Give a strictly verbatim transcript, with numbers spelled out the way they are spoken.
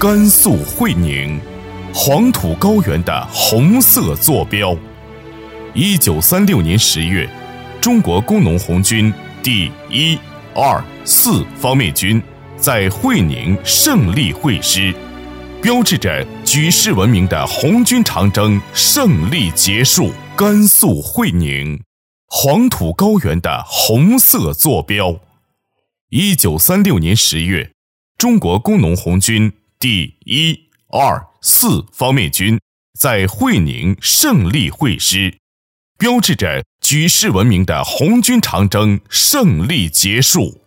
甘肃会宁，黄土高原的红色坐标。一九三六年十月，中国工农红军第一、二、四方面军在会宁胜利会师，标志着举世闻名的红军长征胜利结束。甘肃会宁，黄土高原的红色坐标。一九三六年十月，中国工农红军第一、二、四方面军在会宁胜利会师，标志着举世闻名的红军长征胜利结束。